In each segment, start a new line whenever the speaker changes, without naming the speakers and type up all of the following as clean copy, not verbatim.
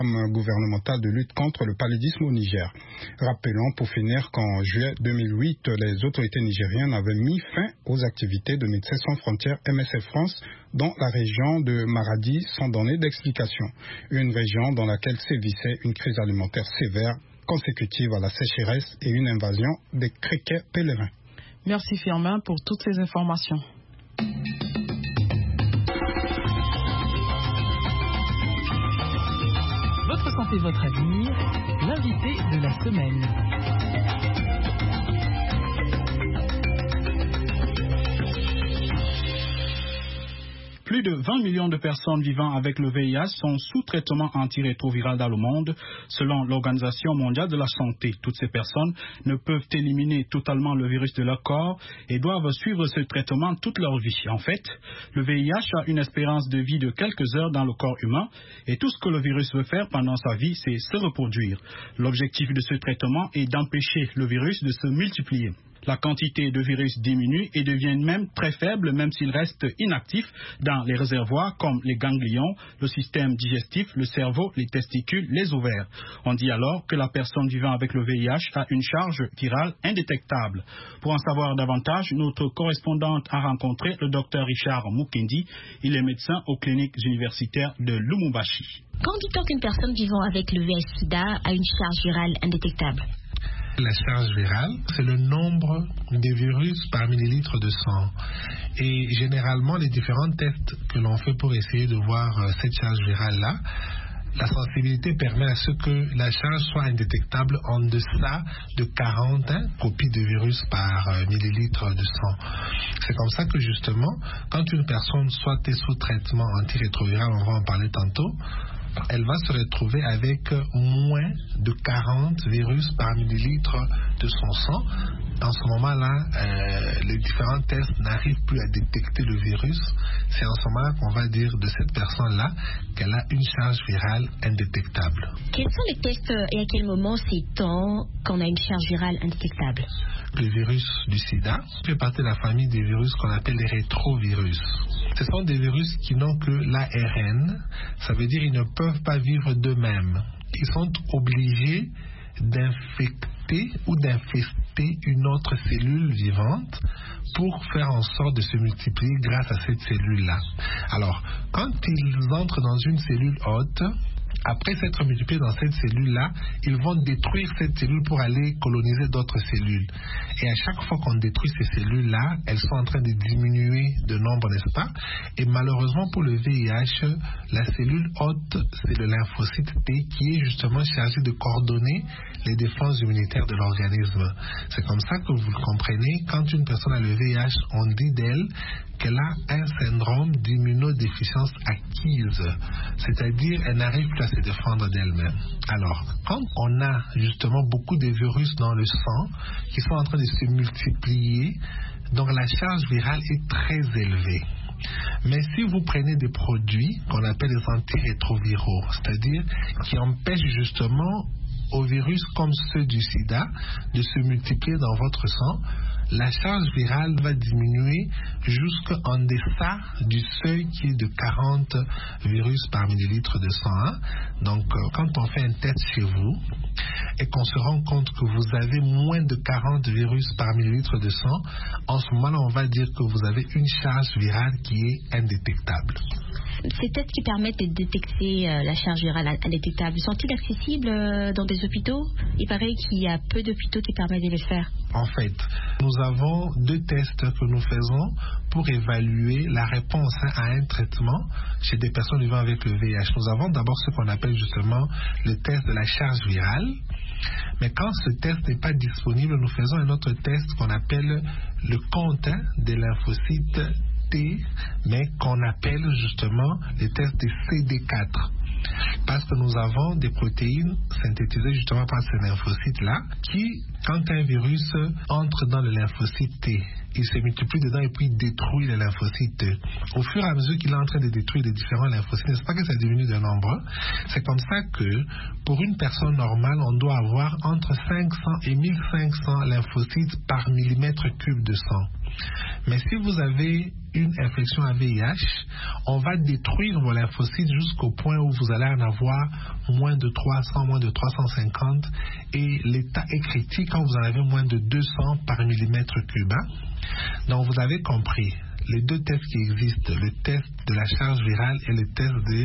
gouvernemental de lutte contre le paludisme au Niger. Rappelons pour finir qu'en juillet 2008, les autorités nigériennes avaient mis fin aux activités de Médecins sans frontières MSF France dans la région de Maradi sans donner d'explication. Une région dans laquelle sévissait une crise alimentaire sévère consécutive à la sécheresse et une invasion des criquets pèlerins.
Merci Firmin pour toutes ces informations. Votre santé, votre avenir, l'invité de la semaine. Plus de 20 millions de personnes vivant avec le VIH sont sous traitement antirétroviral dans le monde, selon l'Organisation mondiale de la santé. Toutes ces personnes ne peuvent éliminer totalement le virus de leur corps et doivent suivre ce traitement toute leur vie. En fait, le VIH a une espérance de vie de quelques heures dans le corps humain et tout ce que le virus veut faire pendant sa vie, c'est se reproduire. L'objectif de ce traitement est d'empêcher le virus de se multiplier. La quantité de virus diminue et devient même très faible, même s'il reste inactif dans les réservoirs comme les ganglions, le système digestif, le cerveau, les testicules, les ovaires. On dit alors que la personne vivant avec le VIH a une charge virale indétectable. Pour en savoir davantage, notre correspondante a rencontré le docteur Richard Mukendi. Il est médecin aux cliniques universitaires de Lubumbashi.
Quand dit-on qu'une personne vivant avec le VIH-Sida a une charge virale indétectable?
La charge virale, c'est le nombre de virus par millilitre de sang. Et généralement, les différents tests que l'on fait pour essayer de voir cette charge virale-là, la sensibilité permet à ce que la charge soit indétectable en deçà de 40 copies de virus par millilitre de sang. C'est comme ça que justement, quand une personne soit sous traitement antirétroviral, on va en parler tantôt, elle va se retrouver avec moins de 40 virus par millilitre de son sang. En ce moment-là, les différents tests n'arrivent plus à détecter le virus. C'est en ce moment-là qu'on va dire de cette personne-là qu'elle a une charge virale indétectable.
Quels sont les tests et à quel moment sait-on qu'on a une charge virale indétectable?
Le virus du sida fait partie de la famille des virus qu'on appelle les rétrovirus. Ce sont des virus qui n'ont que l'ARN, ça veut dire qu'ils ne peuvent pas vivre d'eux-mêmes. Ils sont obligés d'infecter ou d'infester une autre cellule vivante pour faire en sorte de se multiplier grâce à cette cellule-là. Alors, quand ils entrent dans une cellule hôte, après s'être multipliés dans cette cellule-là, ils vont détruire cette cellule pour aller coloniser d'autres cellules. Et à chaque fois qu'on détruit ces cellules-là, elles sont en train de diminuer de nombre, n'est-ce pas? Et malheureusement pour le VIH, la cellule hôte, c'est le lymphocyte T qui est justement chargé de coordonner les défenses immunitaires de l'organisme. C'est comme ça que vous le comprenez, quand une personne a le VIH, on dit d'elle qu'elle a un syndrome d'immunodéficience acquise, c'est-à-dire elle n'arrive plus à se défendre d'elle-même. Alors, quand on a justement beaucoup de virus dans le sang qui sont en train de se multiplier, donc la charge virale est très élevée. Mais si vous prenez des produits qu'on appelle les antirétroviraux, c'est-à-dire qui empêchent justement aux virus comme ceux du sida de se multiplier dans votre sang, la charge virale va diminuer jusqu'en deçà du seuil qui est de 40 virus par millilitre de sang. Donc, quand on fait un test chez vous et qu'on se rend compte que vous avez moins de 40 virus par millilitre de sang, en ce moment-là, on va dire que vous avez une charge virale qui est indétectable.
Ces tests qui permettent de détecter la charge virale indétectable, sont-ils accessibles dans des hôpitaux? Il paraît qu'il y a peu d'hôpitaux qui permettent de les faire.
En fait, nous avons 2 tests que nous faisons pour évaluer la réponse à un traitement chez des personnes vivant avec le VIH. Nous avons d'abord ce qu'on appelle justement le test de la charge virale. Mais quand ce test n'est pas disponible, nous faisons un autre test qu'on appelle le compte des lymphocytes T, mais qu'on appelle justement le test de CD4. Parce que nous avons des protéines synthétisées justement par ces lymphocytes-là qui, quand un virus entre dans le lymphocyte T, il se multiplie dedans et puis il détruit les lymphocytes. Au fur et à mesure qu'il est en train de détruire les différents lymphocytes, n'est-ce pas que ça diminue de nombre? C'est comme ça que pour une personne normale, on doit avoir entre 500 et 1500 lymphocytes par millimètre cube de sang. Mais si vous avez une infection à VIH, on va détruire vos lymphocytes jusqu'au point où vous allez en avoir moins de 300, moins de 350, et l'état est critique quand vous en avez moins de 200 par millimètre cube. Donc vous avez compris, les deux tests qui existent, le test de la charge virale et le test de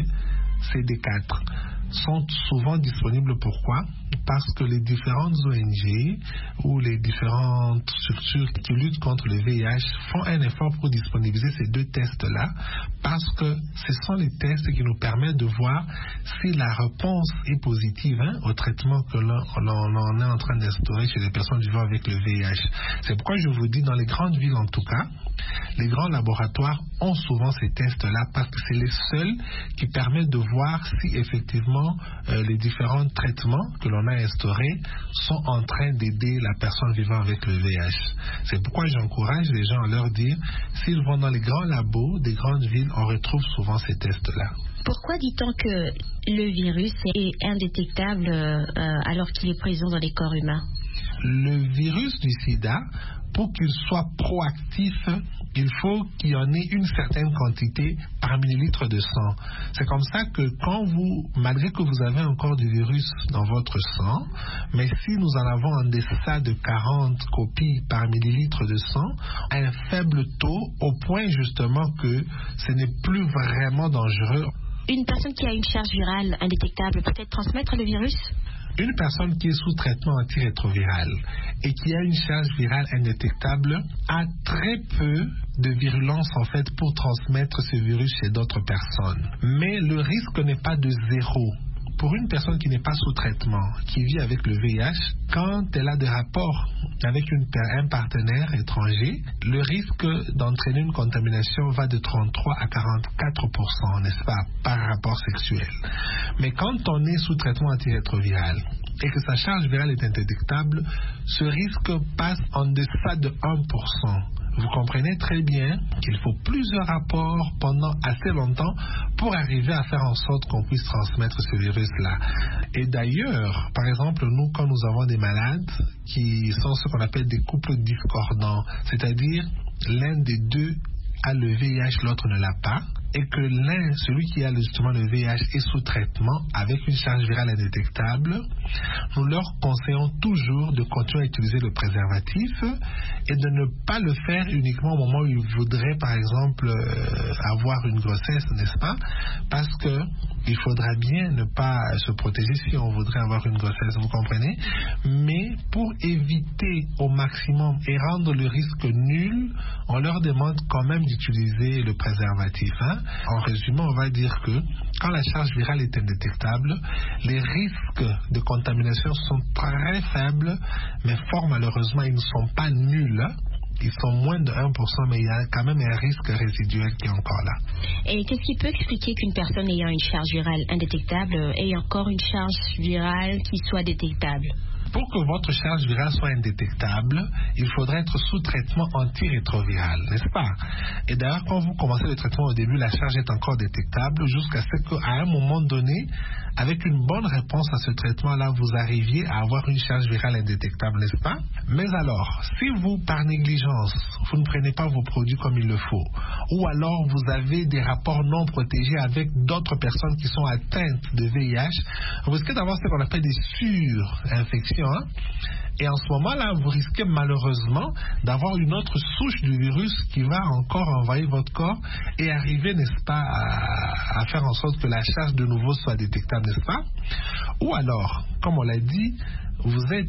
CD4, sont souvent disponibles. Pourquoi? Parce que les différentes ONG ou les différentes structures qui luttent contre le VIH font un effort pour disponibiliser ces deux tests-là, parce que ce sont les tests qui nous permettent de voir si la réponse est positive au traitement que l'on est en train d'instaurer chez les personnes vivant avec le VIH. C'est pourquoi je vous dis, dans les grandes villes en tout cas, les grands laboratoires ont souvent ces tests-là, parce que c'est les seuls qui permettent de voir si effectivement les différents traitements que l'on a instaurés sont en train d'aider la personne vivant avec le VIH. C'est pourquoi j'encourage les gens à leur dire, s'ils vont dans les grands labos des grandes villes, on retrouve souvent ces tests-là.
Pourquoi dit-on que le virus est indétectable alors qu'il est présent dans les corps humains?
Le virus du sida, pour qu'il soit proactif, il faut qu'il y en ait une certaine quantité par millilitre de sang. C'est comme ça que quand malgré que vous avez encore du virus dans votre sang, mais si nous en avons en deçà de 40 copies par millilitre de sang, un faible taux, au point justement que ce n'est plus vraiment dangereux.
Une personne qui a une charge virale indétectable peut-elle transmettre le virus?
Une personne qui est sous traitement antirétroviral et qui a une charge virale indétectable a très peu de virulence en fait pour transmettre ce virus chez d'autres personnes. Mais le risque n'est pas de zéro. Pour une personne qui n'est pas sous traitement, qui vit avec le VIH, quand elle a des rapports avec un partenaire étranger, le risque d'entraîner une contamination va de 33 à 44%, n'est-ce pas, par rapport sexuel. Mais quand on est sous traitement antirétroviral et que sa charge virale est indétectable, ce risque passe en deçà de 1%. Vous comprenez très bien qu'il faut plusieurs rapports pendant assez longtemps pour arriver à faire en sorte qu'on puisse transmettre ce virus-là. Et d'ailleurs, par exemple, nous, quand nous avons des malades qui sont ce qu'on appelle des couples discordants, c'est-à-dire l'un des deux a le VIH, l'autre ne l'a pas, et que celui qui a justement le VIH est sous traitement avec une charge virale indétectable, nous leur conseillons toujours de continuer à utiliser le préservatif et de ne pas le faire uniquement au moment où ils voudraient, par exemple, avoir une grossesse, n'est-ce pas? Parce que il faudra bien ne pas se protéger si on voudrait avoir une grossesse, vous comprenez? Mais pour éviter au maximum et rendre le risque nul, on leur demande quand même d'utiliser le préservatif. En résumé, on va dire que quand la charge virale est indétectable, les risques de contamination sont très faibles, mais fort malheureusement, ils ne sont pas nuls. Ils sont moins de 1%, mais il y a quand même un risque résiduel qui est encore là.
Et qu'est-ce qui peut expliquer qu'une personne ayant une charge virale indétectable ait encore une charge virale qui soit détectable?
Pour que votre charge virale soit indétectable, il faudrait être sous traitement antirétroviral, n'est-ce pas? Et d'ailleurs, quand vous commencez le traitement au début, la charge est encore détectable jusqu'à ce qu'à un moment donné, avec une bonne réponse à ce traitement-là, vous arriviez à avoir une charge virale indétectable, n'est-ce pas? Mais alors, si vous, par négligence, vous ne prenez pas vos produits comme il le faut, ou alors vous avez des rapports non protégés avec d'autres personnes qui sont atteintes de VIH, vous risquez d'avoir ce qu'on appelle des surinfections. Et en ce moment-là, vous risquez malheureusement d'avoir une autre souche du virus qui va encore envahir votre corps et arriver, n'est-ce pas, à faire en sorte que la charge de nouveau soit détectable, n'est-ce pas? Ou alors, comme on l'a dit, vous êtes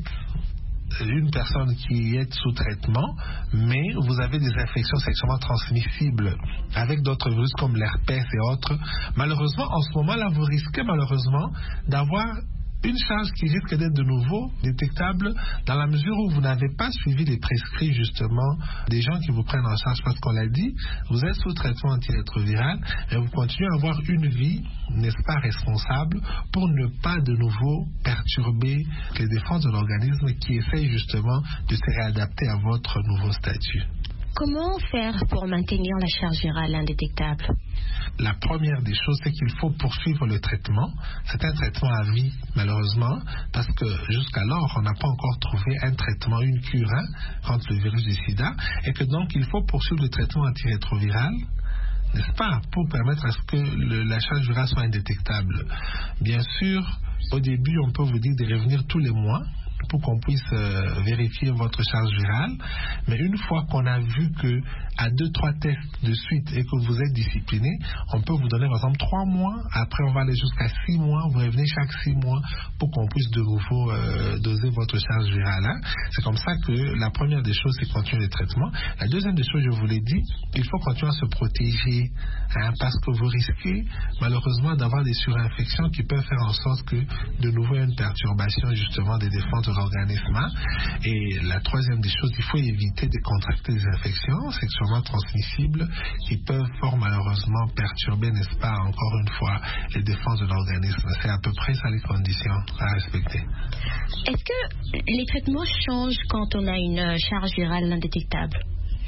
une personne qui est sous traitement, mais vous avez des infections sexuellement transmissibles avec d'autres virus comme l'herpès et autres. Malheureusement, en ce moment-là, vous risquez malheureusement d'avoir une charge qui risque d'être de nouveau détectable dans la mesure où vous n'avez pas suivi les prescrits justement des gens qui vous prennent en charge, parce qu'on l'a dit, vous êtes sous traitement antirétroviral et vous continuez à avoir une vie, n'est-ce pas, responsable pour ne pas de nouveau perturber les défenses de l'organisme qui essaye justement de se réadapter à votre nouveau statut.
Comment faire pour maintenir la charge virale indétectable?
La première des choses, c'est qu'il faut poursuivre le traitement. C'est un traitement à vie, malheureusement, parce que jusqu'alors, on n'a pas encore trouvé un traitement, une cure contre le virus du sida, et que donc il faut poursuivre le traitement antirétroviral, n'est-ce pas, pour permettre à ce que la charge virale soit indétectable. Bien sûr, au début, on peut vous dire de revenir tous les mois pour qu'on puisse vérifier votre charge virale, mais une fois qu'on a vu que à 2-3 tests de suite et que vous êtes discipliné, on peut vous donner par exemple 3 mois, après on va aller jusqu'à 6 mois, vous revenez chaque 6 mois pour qu'on puisse de nouveau doser votre charge virale. C'est comme ça que la première des choses, c'est continuer le traitement. La deuxième des choses, je vous l'ai dit, il faut continuer à se protéger, parce que vous risquez malheureusement d'avoir des surinfections qui peuvent faire en sorte que de nouveau il y a une perturbation justement des défenses de l'organisme. Et la troisième des choses, il faut éviter de contracter des infections sexuellement transmissibles qui peuvent fort malheureusement perturber, n'est-ce pas, encore une fois, les défenses de l'organisme. C'est à peu près ça les conditions à respecter.
Est-ce que les traitements changent quand on a une charge virale indétectable?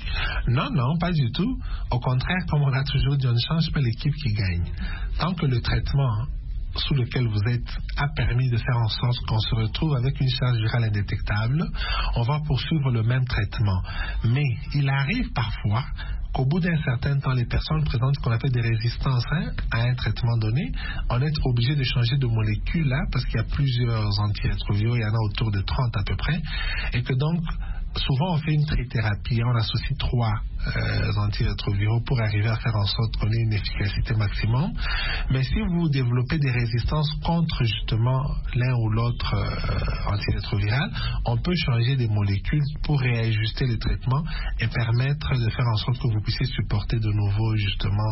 Non, pas du tout. Au contraire, comme on a toujours dit, on ne change pas l'équipe qui gagne. Tant que le traitement sous lequel vous êtes a permis de faire en sorte qu'on se retrouve avec une charge virale indétectable, on va poursuivre le même traitement. Mais il arrive parfois qu'au bout d'un certain temps, les personnes présentent ce qu'on appelle des résistances à un traitement donné. On est obligé de changer de molécule là, parce qu'il y a plusieurs antirétroviraux, il y en a autour de 30 à peu près, et que donc souvent on fait une trithérapie, on associe 3 antirétroviraux pour arriver à faire en sorte qu'on ait une efficacité maximum. Mais si vous développez des résistances contre justement l'un ou l'autre antirétroviral, on peut changer des molécules pour réajuster le traitement et permettre de faire en sorte que vous puissiez supporter de nouveau justement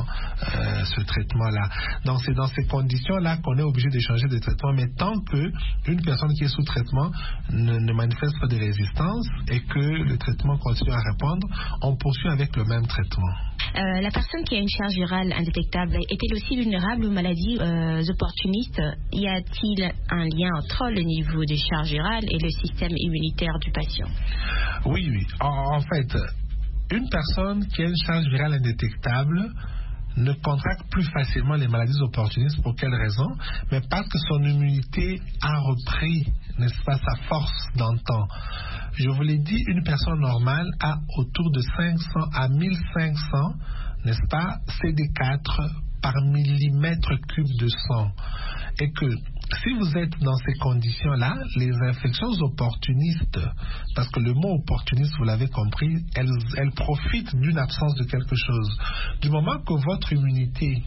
ce traitement-là. Donc c'est dans ces conditions-là qu'on est obligé de changer de traitement, mais tant qu'une personne qui est sous traitement ne manifeste pas de résistance et que le traitement continue à répondre, on poursuit avec le même traitement.
La personne qui a une charge virale indétectable est-elle aussi vulnérable aux maladies opportunistes? Y a-t-il un lien entre le niveau de charge virale et le système immunitaire du patient?
Oui. En fait, une personne qui a une charge virale indétectable ne contracte plus facilement les maladies opportunistes. Pour quelle raison? Mais parce que son immunité a repris, n'est-ce pas, sa force d'antan. Je vous l'ai dit, une personne normale a autour de 500 à 1500, n'est-ce pas, CD4 par millimètre cube de sang. Et que si vous êtes dans ces conditions-là, les infections opportunistes, parce que le mot opportuniste, vous l'avez compris, elles profitent d'une absence de quelque chose. Du moment que votre immunité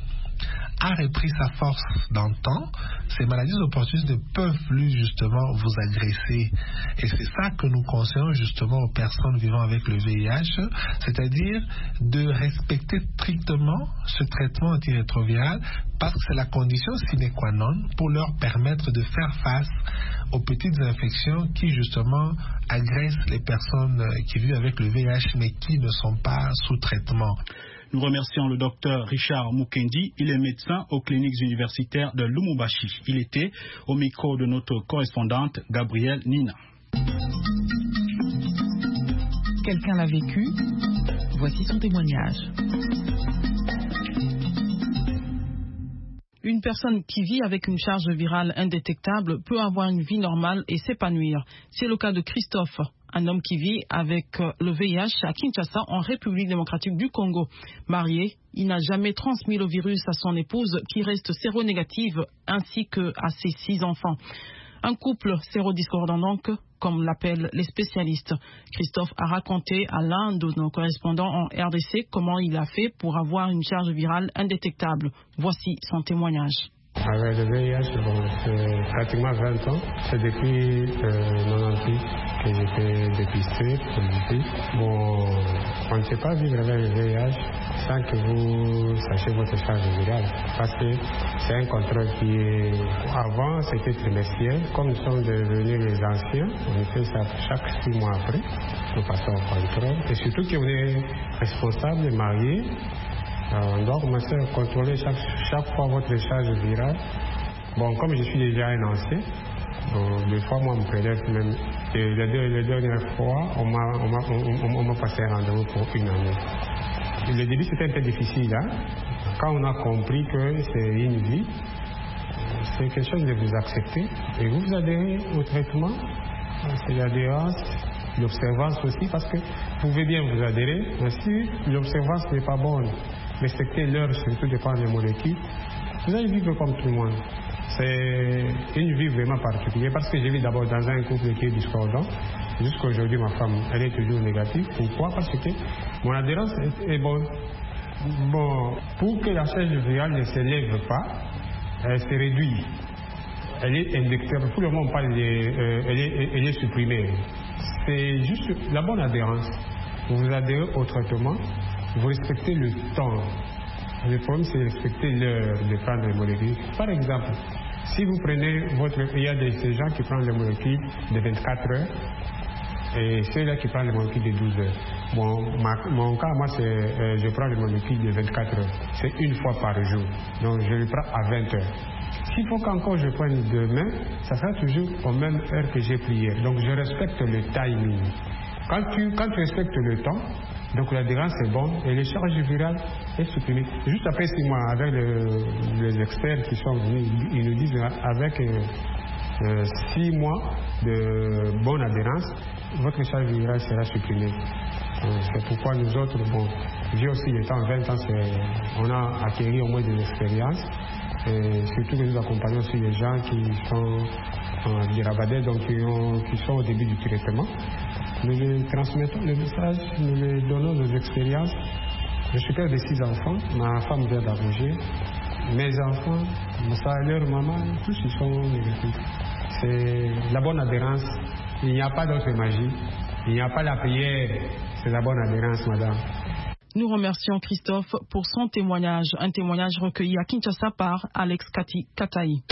a repris sa force d'antan, ces maladies opportunistes ne peuvent plus justement vous agresser. Et c'est ça que nous conseillons justement aux personnes vivant avec le VIH, c'est-à-dire de respecter strictement ce traitement antirétroviral, parce que c'est la condition sine qua non pour leur permettre de faire face aux petites infections qui justement agressent les personnes qui vivent avec le VIH mais qui ne sont pas sous traitement.
Nous remercions le docteur Richard Mukendi. Il est médecin aux cliniques universitaires de Lubumbashi. Il était au micro de notre correspondante Gabrielle Nina.
Quelqu'un l'a vécu. Voici son témoignage. Une personne qui vit avec une charge virale indétectable peut avoir une vie normale et s'épanouir. C'est le cas de Christophe, un homme qui vit avec le VIH à Kinshasa, en République démocratique du Congo. Marié, il n'a jamais transmis le virus à son épouse qui reste séronégative, ainsi qu'à ses 6 enfants. Un couple sérodiscordant donc, comme l'appellent les spécialistes. Christophe a raconté à l'un de nos correspondants en RDC comment il a fait pour avoir une charge virale indétectable. Voici son témoignage.
Avec le VIH, c'est pratiquement 20 ans. C'est depuis 98 que j'étais dépisté positif. Bon, on ne sait pas vivre avec le VIH sans que vous sachiez votre charge virale. Parce que c'est un contrôle qui est... Avant, c'était trimestriel. Comme nous sommes devenus les anciens, on fait ça chaque 6 mois après. Nous passons au contrôle. Et surtout que vous êtes responsable et marié. On doit commencer à contrôler chaque fois votre charge virale. Bon, comme je suis déjà un ancien, Donc, des fois, moi, on me prélève même. Et les dernières fois, on m'a passé un rendez-vous pour une année. Et le début, c'était un peu difficile. Hein? Quand on a compris que c'est une vie, c'est quelque chose de vous accepter. Et vous adhérez au traitement. C'est l'adhérence, l'observance aussi, parce que vous pouvez bien vous adhérer, mais si l'observance n'est pas bonne, respectez l'heure, surtout dépend des molécules, vous allez vivre comme tout le monde. C'est une vie vraiment particulière, parce que j'ai vu d'abord dans un couple qui est discordant. Jusqu'à aujourd'hui, ma femme, elle est toujours négative. Pourquoi? Parce que mon adhérence est bonne. Bon, pour que la charge virale ne s'élève pas, elle se réduit. Elle est indictable. Tout le monde parle elle est supprimée. C'est juste la bonne adhérence. Vous adhérez au traitement, vous respectez le temps. Le problème, c'est de respecter l'heure de prendre les molécules. Par exemple, si vous prenez il y a ces gens qui prennent les molécules de 24 heures et ceux-là qui prennent les molécules de 12 heures. Bon, mon cas, moi, c'est je prends les molécules de 24 heures. C'est une fois par jour. Donc, je le prends à 20 heures. S'il faut qu'encore je prenne demain, ça sera toujours aux mêmes heures que j'ai pris hier. Donc, je respecte le timing. Quand tu respectes le temps, donc l'adhérence est bonne et les charges virales est supprimée. Juste après 6 mois, avec les experts qui sont venus, ils nous disent avec 6 mois de bonne adhérence, votre charge virale sera supprimée. C'est pourquoi nous autres, bon, j'ai aussi le temps, 20 ans, on a acquis au moins des expériences. Et surtout que nous accompagnons aussi les gens qui sont dirabadés, donc qui sont au début du traitement. Nous les transmettons le message, nous les donnons nos expériences. Je suis père de 6 enfants, ma femme vient d'accoucher. Mes enfants, leur maman, tous ils sont négatifs. C'est la bonne adhérence. Il n'y a pas d'autre magie. Il n'y a pas la prière. C'est la bonne adhérence, madame.
Nous remercions Christophe pour son témoignage, un témoignage recueilli à Kinshasa par Alex Kataï.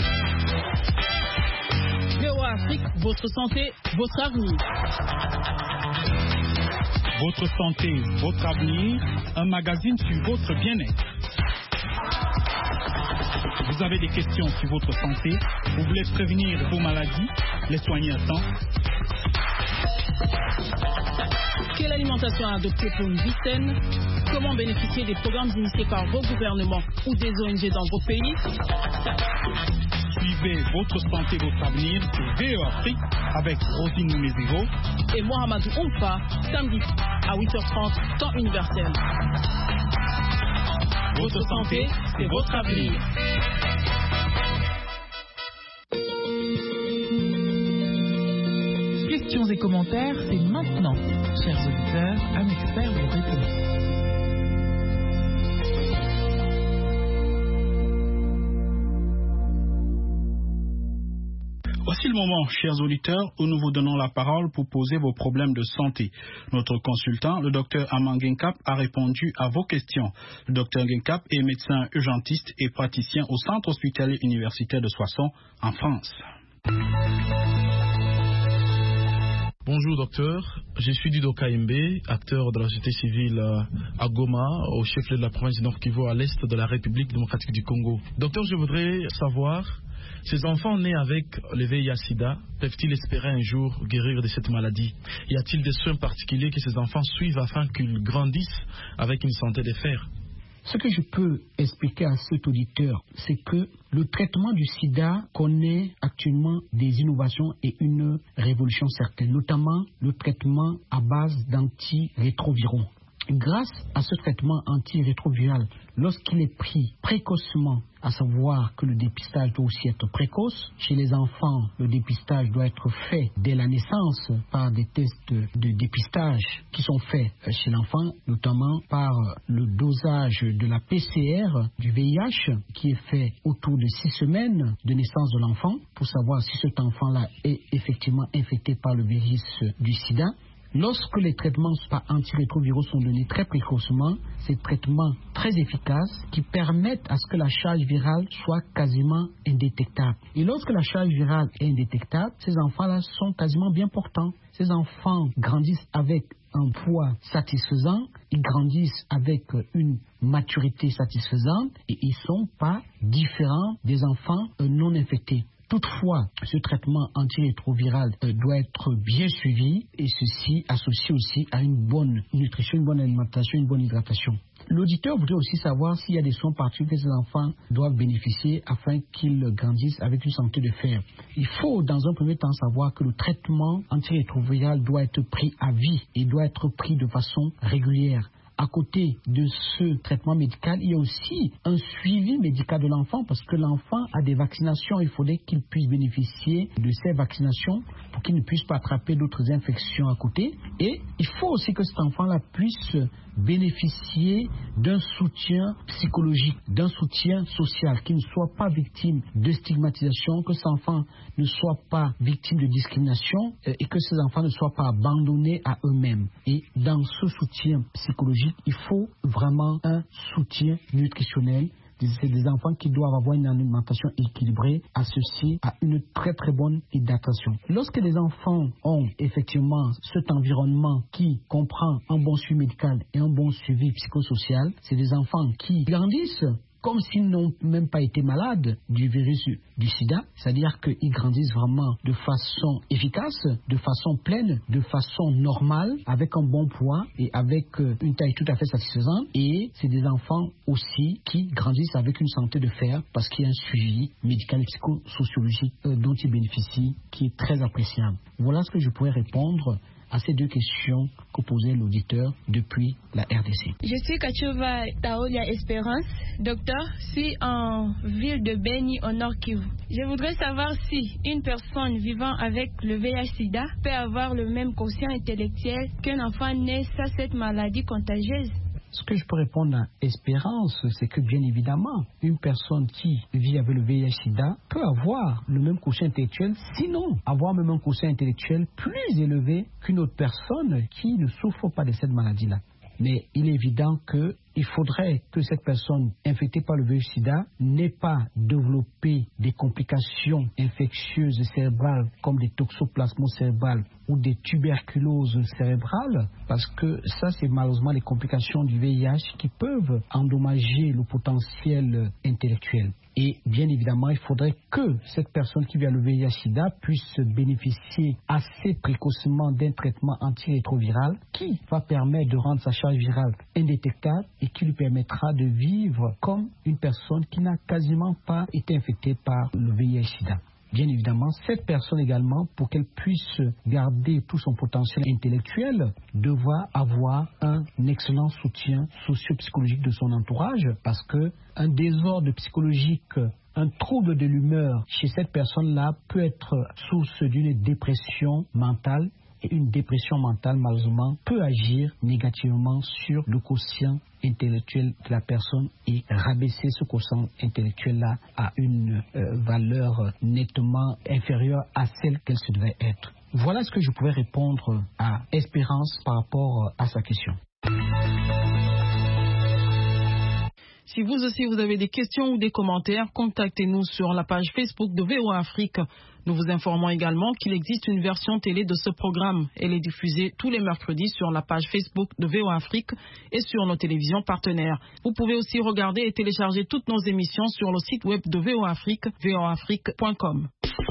VOA Afrique, votre santé, votre avenir.
Votre santé, votre avenir, un magazine sur votre bien-être. Vous avez des questions sur votre santé, vous voulez prévenir vos maladies, les soigner à temps.
Quelle alimentation adopter pour une vie saine? Comment bénéficier des programmes initiés par vos gouvernements ou des ONG dans vos pays?
Suivez votre santé, votre avenir sur VOA Afrique avec Rosine Méziro
et Mohamedou Oumfa, samedi à 8h30, temps universel.
Votre santé, c'est votre avenir.
Questions et commentaires, c'est maintenant. Chers auditeurs, un expert vous répond.
Voici le moment, chers auditeurs, où nous vous donnons la parole pour poser vos problèmes de santé. Notre consultant, le docteur Aman Genkap, a répondu à vos questions. Le docteur Genkap est médecin urgentiste et praticien au Centre hospitalier universitaire de Soissons, en France.
Bonjour docteur, je suis Dido Kaimbe, acteur de la société civile à Goma, au chef-lieu de la province du Nord Kivu, à l'est de la République démocratique du Congo. Docteur, je voudrais savoir, ces enfants nés avec le VIH-Sida peuvent-ils espérer un jour guérir de cette maladie? Y a-t-il des soins particuliers que ces enfants suivent afin qu'ils grandissent avec une santé de fer?
Ce que je peux expliquer à cet auditeur, c'est que le traitement du sida connaît actuellement des innovations et une révolution certaine, notamment le traitement à base d'antirétroviraux. Grâce à ce traitement antirétroviral, lorsqu'il est pris précocement, à savoir que le dépistage doit aussi être précoce, chez les enfants, le dépistage doit être fait dès la naissance par des tests de dépistage qui sont faits chez l'enfant, notamment par le dosage de la PCR du VIH qui est fait autour de 6 semaines de naissance de l'enfant pour savoir si cet enfant-là est effectivement infecté par le virus du sida. Lorsque les traitements par antirétroviraux sont donnés très précocement, ces traitements très efficaces qui permettent à ce que la charge virale soit quasiment indétectable. Et lorsque la charge virale est indétectable, ces enfants-là sont quasiment bien portants. Ces enfants grandissent avec un poids satisfaisant, ils grandissent avec une maturité satisfaisante et ils ne sont pas différents des enfants non infectés. Toutefois, ce traitement antirétroviral doit être bien suivi et ceci associé aussi à une bonne nutrition, une bonne alimentation, une bonne hydratation. L'auditeur voudrait aussi savoir s'il y a des soins particuliers que ces enfants doivent bénéficier afin qu'ils grandissent avec une santé de fer. Il faut dans un premier temps savoir que le traitement antirétroviral doit être pris à vie et doit être pris de façon régulière. À côté de ce traitement médical, il y a aussi un suivi médical de l'enfant parce que l'enfant a des vaccinations. Il faudrait qu'il puisse bénéficier de ces vaccinations pour qu'il ne puisse pas attraper d'autres infections à côté. Et il faut aussi que cet enfant-là puisse bénéficier d'un soutien psychologique, d'un soutien social, qu'il ne soit pas victime de stigmatisation, que cet enfant ne soit pas victime de discrimination et que ces enfants ne soient pas abandonnés à eux-mêmes. Et dans ce soutien psychologique, il faut vraiment un soutien nutritionnel. C'est des enfants qui doivent avoir une alimentation équilibrée associée à une très très bonne hydratation. Lorsque les enfants ont effectivement cet environnement qui comprend un bon suivi médical et un bon suivi psychosocial, c'est des enfants qui grandissent comme s'ils n'ont même pas été malades du virus du sida, c'est-à-dire qu'ils grandissent vraiment de façon efficace, de façon pleine, de façon normale, avec un bon poids et avec une taille tout à fait satisfaisante. Et c'est des enfants aussi qui grandissent avec une santé de fer parce qu'il y a un suivi médical et psychosociologique dont ils bénéficient qui est très appréciable. Voilà ce que je pourrais répondre à ces deux questions que posait l'auditeur depuis la RDC.
Je suis Kachova Taolia Espérance, docteur, suis en ville de Beni au Nord Kivu. Je voudrais savoir si une personne vivant avec le VIH-Sida peut avoir le même quotient intellectuel qu'un enfant né sans cette maladie contagieuse.
Ce que je peux répondre à Espérance, c'est que bien évidemment, une personne qui vit avec le VIH-Sida peut avoir le même quotient intellectuel, sinon avoir même un quotient intellectuel plus élevé qu'une autre personne qui ne souffre pas de cette maladie-là. Mais il est évident qu'il faudrait que cette personne infectée par le VIH-Sida n'ait pas développé des complications infectieuses cérébrales comme des toxoplasmoses cérébrales ou des tuberculoses cérébrales, parce que ça, c'est malheureusement les complications du VIH qui peuvent endommager le potentiel intellectuel. Et bien évidemment, il faudrait que cette personne qui vit le VIH-Sida puisse bénéficier assez précocement d'un traitement antirétroviral qui va permettre de rendre sa charge virale indétectable et qui lui permettra de vivre comme une personne qui n'a quasiment pas été infectée par le VIH-Sida. Bien évidemment, cette personne également, pour qu'elle puisse garder tout son potentiel intellectuel, devra avoir un excellent soutien socio-psychologique de son entourage, parce que un désordre psychologique, un trouble de l'humeur chez cette personne-là peut être source d'une dépression mentale. Et une dépression mentale, malheureusement, peut agir négativement sur le quotient intellectuel de la personne et rabaisser ce quotient intellectuel-là à une valeur nettement inférieure à celle qu'elle se devait être. Voilà ce que je pouvais répondre à Espérance par rapport à sa question.
Si vous aussi vous avez des questions ou des commentaires, contactez-nous sur la page Facebook de VOA Afrique. Nous vous informons également qu'il existe une version télé de ce programme. Elle est diffusée tous les mercredis sur la page Facebook de VOA Afrique et sur nos télévisions partenaires. Vous pouvez aussi regarder et télécharger toutes nos émissions sur le site web de VOA Afrique, voaafrique.com.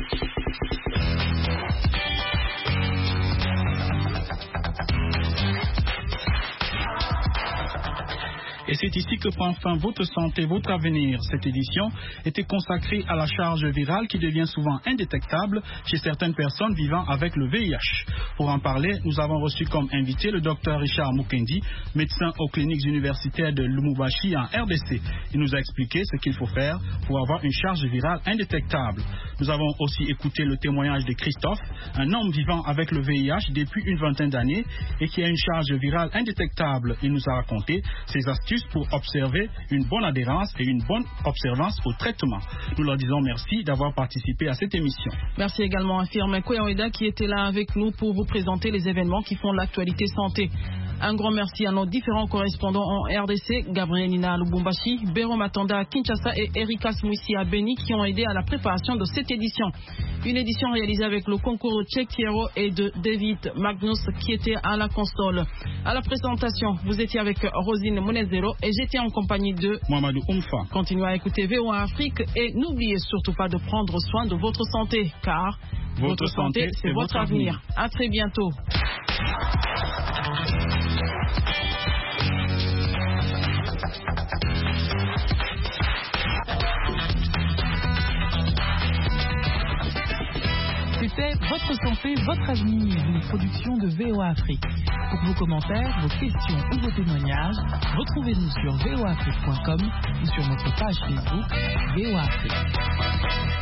Et c'est ici que prend fin votre santé, votre avenir. Cette édition était consacrée à la charge virale qui devient souvent indétectable chez certaines personnes vivant avec le VIH. Pour en parler, nous avons reçu comme invité le docteur Richard Mukendi, médecin aux cliniques universitaires de Lubumbashi en RDC. Il nous a expliqué ce qu'il faut faire pour avoir une charge virale indétectable. Nous avons aussi écouté le témoignage de Christophe, un homme vivant avec le VIH depuis une vingtaine d'années et qui a une charge virale indétectable. Il nous a raconté ses astuces pour observer une bonne adhérence et une bonne observance au traitement. Nous leur disons merci d'avoir participé à cette émission.
Merci également à Firmin Koyaweda qui était là avec nous pour vous présenter les événements qui font l'actualité santé. Un grand merci à nos différents correspondants en RDC, Gabriel Nina à Lubumbashi, Béro Matanda à Kinshasa et Erika Smouissi à Beni qui ont aidé à la préparation de cette édition. Une édition réalisée avec le concours de Cheikh Thiero et de David Magnus qui était à la console. À la présentation, vous étiez avec Rosine Monezero et j'étais en compagnie de
Mamadou Oumfa.
Continuez à écouter VOA Afrique et n'oubliez surtout pas de prendre soin de votre santé car votre santé, c'est votre avenir. À très bientôt.
C'était Votre santé, votre avenir, une production de VOA Afrique. Pour vos commentaires, vos questions ou vos témoignages, retrouvez-nous sur voaafrique.com ou sur notre page Facebook VOA Afrique.